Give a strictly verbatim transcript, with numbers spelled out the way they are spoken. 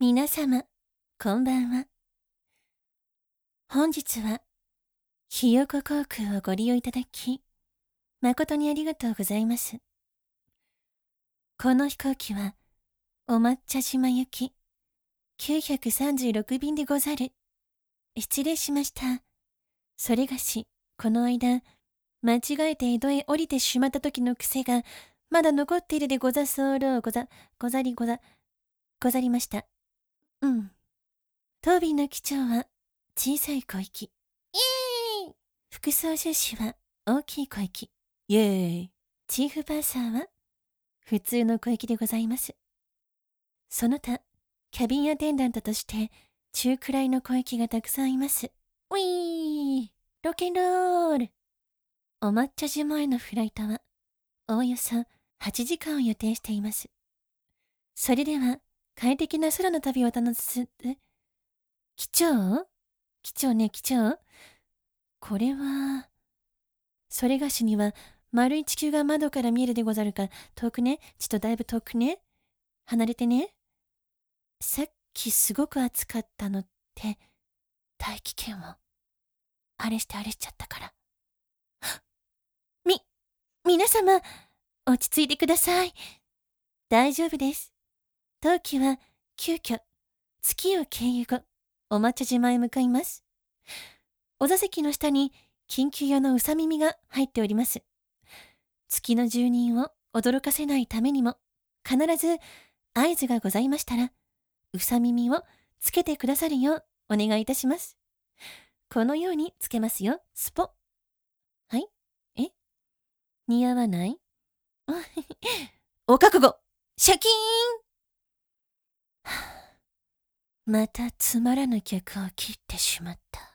皆様、こんばんは。本日は、ひよこ航空をご利用いただき、誠にありがとうございます。この飛行機は、お抹茶島行き、きゅうひゃくさんじゅうろく便でござる。失礼しました。それがし、この間、間違えて江戸へ降りてしまった時の癖が、まだ残っているでござそうろうござ、ござりござ、ござりました。うん。当便の機長は、小さい小域。イエーイ。副操縦士は、大きい小域。イエーイ。チーフパーサーは、普通の小域でございます。その他、キャビンアテンダントとして、中くらいの小域がたくさんいます。ウィーロケンロール。お抹茶島へのフライトは、おおよそはちじかんを予定しています。それでは、快適な空の旅を楽しむ、機長機長ね、機長これは、それがしには、丸い地球が窓から見えるでござるか、遠くね、ちとだいぶ遠くね、離れてね。さっきすごく暑かったのって、大気圏を、あれしてあれしちゃったから。み、皆様、落ち着いてください。大丈夫です。当機は、急遽、月を経由後、お抹茶島へ向かいます。お座席の下に、緊急用のうさ耳が入っております。月の住人を驚かせないためにも、必ず合図がございましたら、うさ耳をつけてくださるようお願いいたします。このようにつけますよ。スポ。はい？え？似合わないお覚悟シャキーンまたつまらぬ客を切ってしまった。